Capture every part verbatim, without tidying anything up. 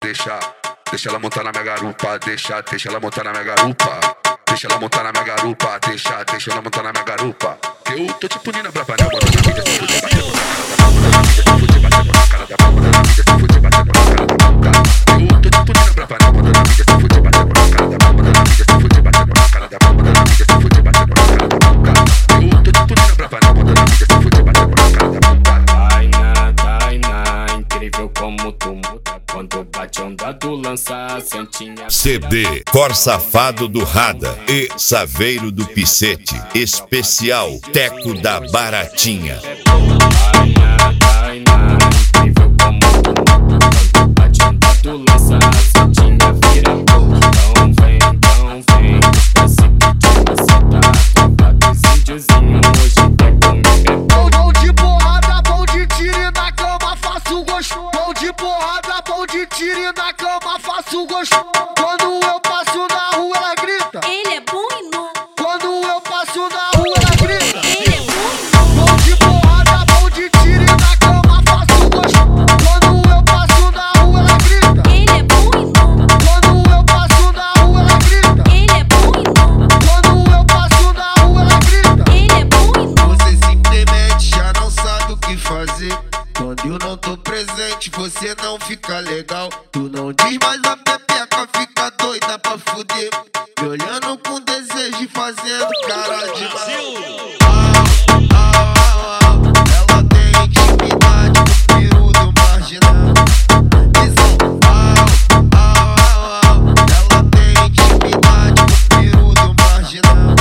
deixa. Deixa ela montar na minha garupa, deixa, deixa ela montar na minha garupa. Deixa ela montar na minha garupa, deixa, deixa ela montar na minha garupa. Eu tô tipo Nina Brava, né? Mandando a mídia se fuder, batendo na cara da bunda, mandando a mídia se fuder, batendo na cara da bunda, mandando a mídia se fuder, batendo na cara da bunda. Eu tô tipo Nina Brava, né? Mandando a mídia se fuder, batendo na cara da bunda, mandando a mídia se fuder, batendo na cara da bunda, mandando a mídia se fuder, batendo na cara da bunda. Eu tô tipo Nina Brava, né? Mandando a mídia se fuder, batendo na cara da bunda. Tainá, Tainá, incrível como tu muda quando bate onda tu lança a santinha. C D Cor Safado do Rada e Saveiro do Picete. Especial Teco da Baratinha. Tainá, Tainá, incrível como tu muda quando bate onda tu lança a santinha vira. Então vem, então vem, esquece que tinha saudade. Vários índiozinhos hoje é comigo. Bom de porrada, bom de tiro e na cama faço gosto. Bom de porrada, bom de tiro e na cama faço gosto. Quando eu passo na rua ela grita, ele é bom e não. quando eu passo na rua ela grita, Ele é bom e não. bom de porrada, bom de tiro e na cama faço gosto. Quando eu passo na rua ela grita, Ele é bom e não. quando eu passo na rua ela grita, Ele é bom e não. quando eu passo na rua ela grita. Ele é bom e não. Você simplesmente já não sabe o que fazer. Quando eu não tô presente, você não fica legal. Tu não diz, mas a pepeca fica doida pra fuder. Me olhando com desejo e fazendo cara de mal. Au, au, au, ela tem intimidade com o peru do marginal. Visão, au, au, au, ela tem intimidade com o peru do marginal.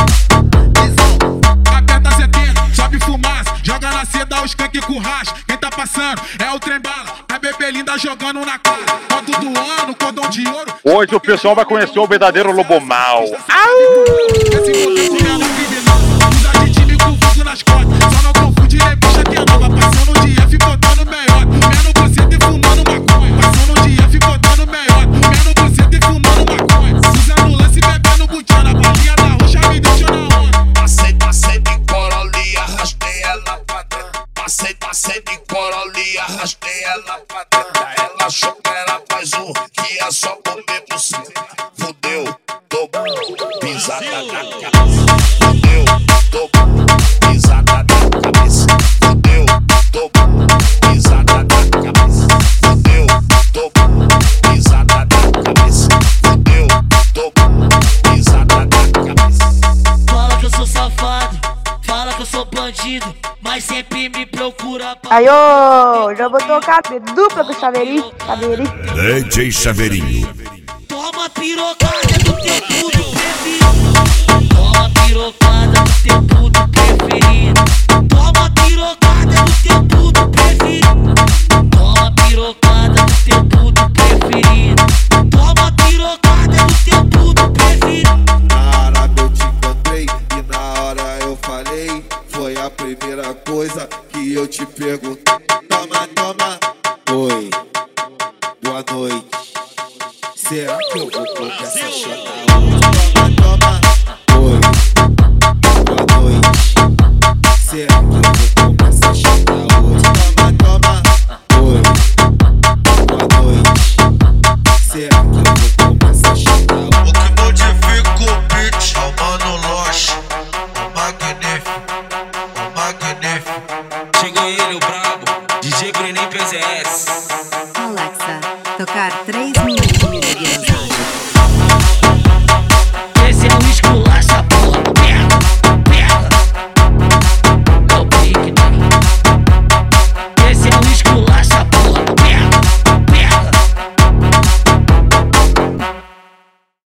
Visão. Aperta C T, sobe fumaça, joga na seda os canque com racha. Quem tá passando é o trem bala, a bebê linda jogando na cara. Foto do ano, cordão de ouro. Hoje o pessoal vai conhecer o verdadeiro lobo mau. Esse modelo com menor criminoso, usa de time com fogo nas costas. Só não confunde nem bicha que é nova, passando de F botando meiota. Comendo você e fumando maconha, passando de F botando meiota. Comendo você e fumando maconha, usando lance e bebendo butiá. Na balinha da roxa me deixou na onda. Passei, passei de Corolla e arrastei ela pra dentro. Passei, passei de Corolla e arrastei ela pra dentro. Ela achou que era mais um, que ia só comer por cima. Fudeu, dobrou, pisada na cabeça. Fudeu, dobrou, pisada na cabeça. Fudeu, dobrou, pisada na cabeça. Fudeu, dobrou, pisada na cabeça. Fudeu, dobrou, pisada na cabeça. Fala que eu sou safado, fala que eu sou bandido, mas sempre me procura pra... Aí, ô, já vou tocar dupla do Chaveirinho, Chaveirinho. D J Chaveirinho. Toma pirocada do teu puto preferido. Toma pirocada do teu puto preferido. Toma pirocada do teu puto preferido. Toma pirocada do teu puto preferido. Toma pirocada do teu puto preferido. Na Arábia eu te encontrei e na hora eu falei. Foi a primeira coisa que eu te perguntei. Toma, toma, oi, boa noite. Será que eu vou comer essa chata hoje? Toma, toma, oi, boa noite. Será que eu vou comer essa chata hoje? Toma, toma, oi, boa noite. Será que eu vou comer essa chata hoje? O que modifica o beat é o Mano Loche, o magnífico, o magnífico. Chegou ele, o brabo, D J Bruninho P Z S. Alexa, tocar três minutinhos de guiazagem.